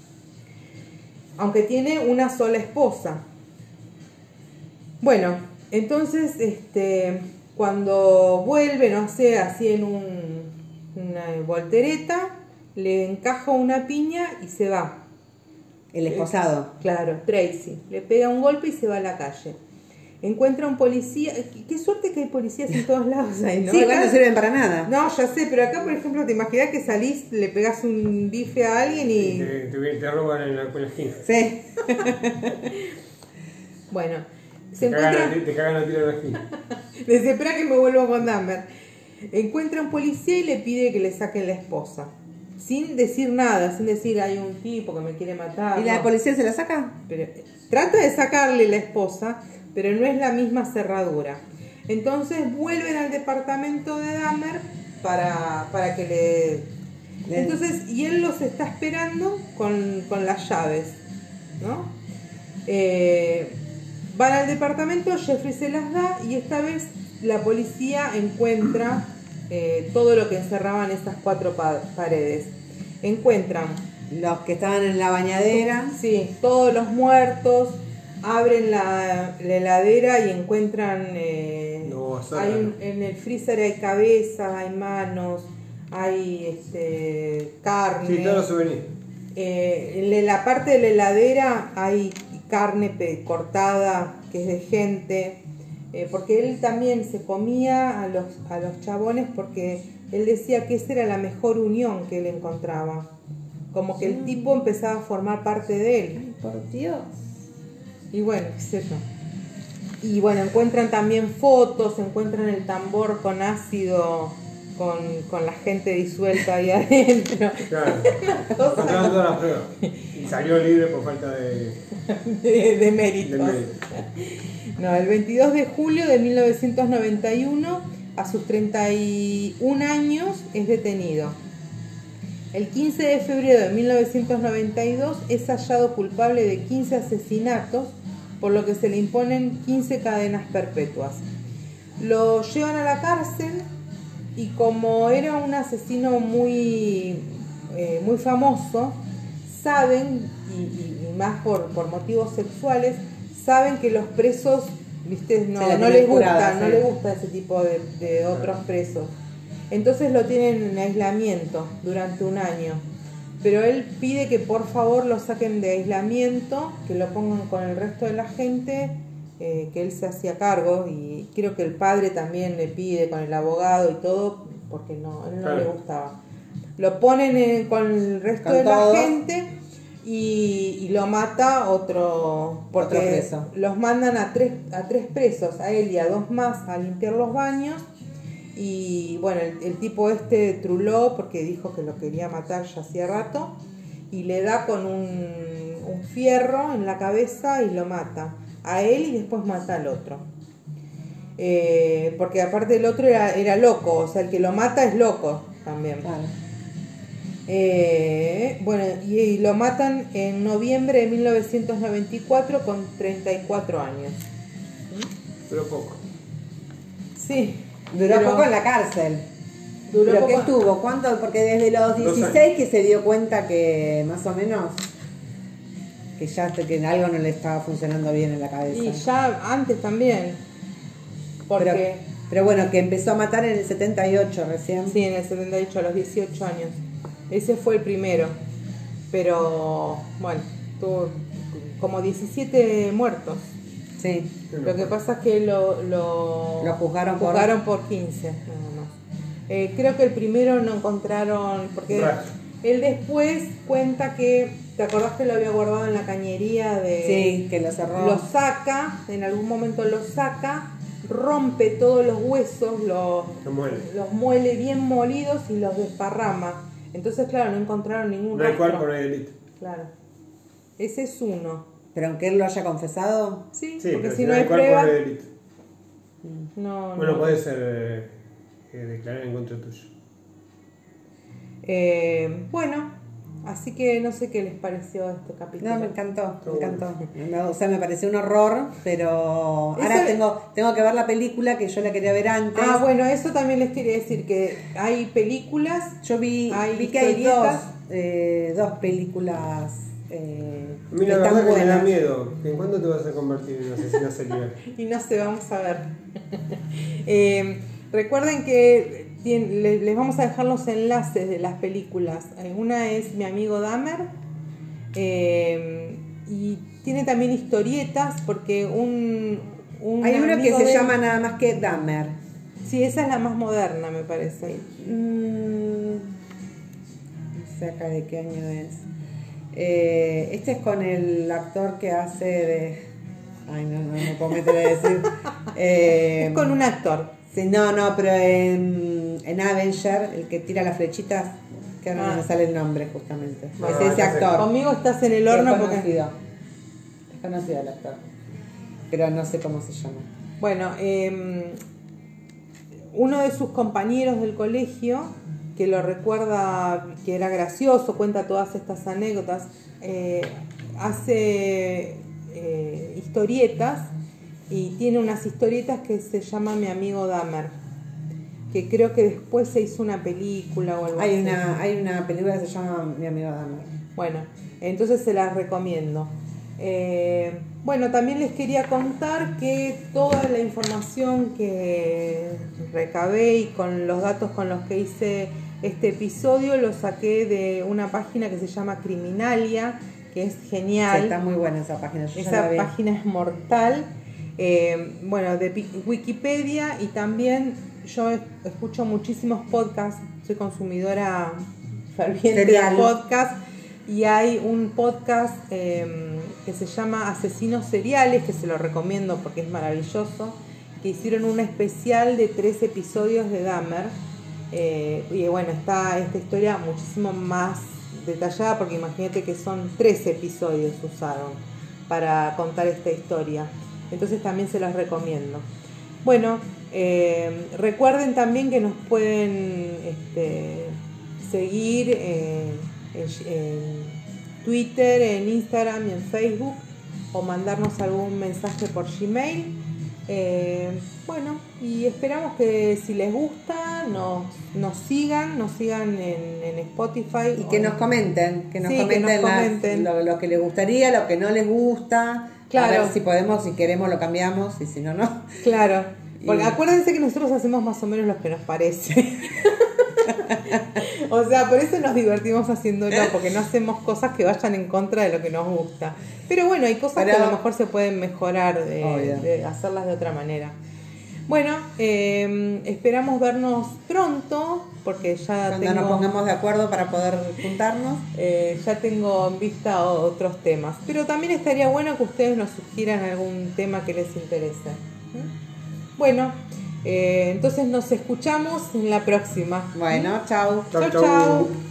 Aunque tiene una sola esposa. Bueno, entonces, este, cuando vuelve, no sé, así en un, una voltereta, le encaja una piña y se va. El esposado. Eh, claro, Tracy. Le pega un golpe y se va a la calle. Encuentra un policía. Qué suerte que hay policías en todos lados ahí, ¿no? Sí, acá no sirven para nada. No, ya sé, pero acá, por ejemplo, te imaginas que salís, le pegás un bife a alguien y... y te, te, te roban en la, en la esquina. Sí. Bueno, te se cagan encuentra... a, te cagan a tiro en la esquina. Desespera que me vuelvo con Dahmer. Encuentra un policía y le pide que le saquen la esposa. Sin decir nada, sin decir hay un tipo que me quiere matar. ¿Y la no. policía se la saca? Pero, trata de sacarle la esposa, pero no es la misma cerradura. Entonces vuelven al departamento de Dahmer para, para que le... le... Entonces, y él los está esperando con, con las llaves, ¿no? Eh, van al departamento, Jeffrey se las da y esta vez la policía encuentra eh, todo lo que encerraban estas cuatro pa- paredes. Encuentran los que estaban en la bañadera. Sí, todos los muertos. Abren la, la heladera y encuentran eh, no, hay un, en el freezer hay cabezas, hay manos, hay este carne. Sí, todos los souvenirs. Eh, en la parte de la heladera hay carne pe- cortada que es de gente, eh, porque él también se comía a los a los chabones porque él decía que esa era la mejor unión que él encontraba, como que el tipo empezaba a formar parte de él. Ay, por Dios. Y bueno, qué sé yo. Y bueno, encuentran también fotos, encuentran el tambor con ácido, con, con la gente disuelta ahí adentro. Claro, encontraron todas las pruebas. Y salió libre por falta de, de, de méritos. de mérito. No, el veintidós de julio de mil novecientos noventa y uno, a sus treinta y un años, es detenido. El quince de febrero de mil novecientos noventa y dos es hallado culpable de quince asesinatos, por lo que se le imponen quince cadenas perpetuas. Lo llevan a la cárcel y como era un asesino muy, eh, muy famoso, saben, y, y, y más por, por motivos sexuales, saben que los presos, viste, no, no les gusta, curada, sí. no les gusta ese tipo de, de otros presos. Entonces lo tienen en aislamiento durante un año. Pero él pide que por favor lo saquen de aislamiento, que lo pongan con el resto de la gente eh, que él se hacía cargo, y creo que el padre también le pide con el abogado y todo, porque no, a él no Claro. le gustaba. Lo ponen en- con el resto Con de todos. la gente y, y lo mata otro, porque Otro preso. los mandan a tres, a tres presos, a él y a dos más, a limpiar los baños. Y bueno, el, el tipo este truló porque dijo que lo quería matar ya hacía rato, y le da con un, un fierro en la cabeza y lo mata a él, y después mata al otro. Eh, porque aparte el otro era, era loco, o sea, el que lo mata es loco también. Claro. Eh, bueno, y, y lo matan en noviembre de mil novecientos noventa y cuatro con treinta y cuatro años. Pero poco. Sí. Duró pero poco en la cárcel. duró ¿Pero qué poco- estuvo? ¿Cuánto? Porque desde los Dos dieciséis que se dio cuenta que más o menos que ya que algo no le estaba funcionando bien en la cabeza. Y ya antes también. Porque, pero, pero bueno, que empezó a matar en el setenta y ocho recién. sí, en el setenta y ocho, a los dieciocho años. Ese fue el primero. Pero, bueno, tuvo como diecisiete muertos. Sí. Lo que pasa es que lo, lo, Lo juzgaron por- juzgaron por quince, nada más. Eh, creo que el primero no encontraron, porque Rastro. él después cuenta que, ¿te acordás que lo había guardado en la cañería de... Sí, que lo cerró. Lo saca, en algún momento lo saca, rompe todos los huesos, los, Lo muele. los muele bien molidos y los desparrama. Entonces, claro, no encontraron ningún No hay rastro. cuerpo, no hay delito. Claro. Ese es uno. Pero aunque él lo haya confesado, Sí, Sí, porque pero si no hay cuerpo, prueba... no hay delito. No, Bueno, no. puede ser eh, eh, declarar en contra tuyo. Eh, bueno, así que no sé qué les pareció este capítulo. no, me encantó, Todo me encantó. No, o sea, me pareció un horror, pero ahora Eso- tengo, tengo que ver la película que yo la quería ver antes. Ah, bueno, eso también les quería decir, que hay películas. Yo vi, Hay vi que hay dos, historietas. eh, dos películas eh, A mí la que verdad están que me da buenas. miedo. ¿En cuándo te vas a convertir en asesino serial? Y no sé, vamos a ver. Eh, recuerden que tien- le- les vamos a dejar los enlaces de las películas. Eh, Una es Mi amigo Dahmer, eh, y tiene también historietas, porque un, un Hay una que amigo se de él- llama nada más que Dahmer. Sí, esa es la más moderna, me parece. Mm, no sé acá de qué año es. Eh, este es con el actor que hace de... Ay, no, no me puedo meter a decir. Eh, Es con un actor. sí, no, no, pero en, en Avenger, el que tira las flechitas, que ahora Ah. no me sale el nombre justamente. Bueno, es ese entonces- actor. Conmigo estás en el Es horno porque... conocido. Es conocido el actor. Pero no sé cómo se llama. Bueno, eh, uno de sus compañeros del colegio, que lo recuerda, que era gracioso, cuenta todas estas anécdotas, eh, hace eh, historietas, y tiene unas historietas que se llama Mi amigo Dahmer, que creo que después se hizo una película o algo Hay así. una, hay una película que se llama Mi amigo Dahmer. Bueno, entonces se las recomiendo. Eh, bueno, también les quería contar que toda la información que recabé y con los datos con los que hice este episodio lo saqué de una página que se llama Criminalia, que es genial. Está muy buena esa página. Yo ya la Esa vi. página es mortal. Eh, bueno, de Pi- Wikipedia, y también yo es- escucho muchísimos podcasts, soy consumidora ferviente Serial. de podcasts, y hay un podcast eh, que se llama Asesinos Seriales, que se lo recomiendo porque es maravilloso, que hicieron un especial de tres episodios de Dahmer. Eh, y bueno, está esta historia muchísimo más detallada, porque imagínate que son tres episodios usaron para contar esta historia. Entonces también se los recomiendo. Bueno, eh, recuerden también que nos pueden este, seguir eh, en, en Twitter, en Instagram y en Facebook, o mandarnos algún mensaje por Gmail. Eh, bueno, y esperamos que si les gusta nos, nos sigan, nos sigan en, en Spotify. Y o que en- nos comenten, que nos Sí, que comenten, nos las- comenten. lo, lo que les gustaría, lo que no les gusta. Claro. A ver si podemos, si queremos lo cambiamos y si no, no. Claro, porque Y- acuérdense que nosotros hacemos más o menos lo que nos parece. O sea, por eso nos divertimos haciéndolo, porque no hacemos cosas que vayan en contra de lo que nos gusta. Pero bueno, hay cosas Pero- que a lo mejor se pueden mejorar, de, Obvio. de hacerlas de otra manera. Bueno, eh, esperamos vernos pronto, porque ya Cuando tengo, nos pongamos de acuerdo para poder juntarnos. eh, ya tengo en vista otros temas. Pero también estaría bueno que ustedes nos sugieran algún tema que les interese. ¿Mm? Bueno, eh, entonces nos escuchamos en la próxima. Bueno, chau. Chau, Chau, chau. chau.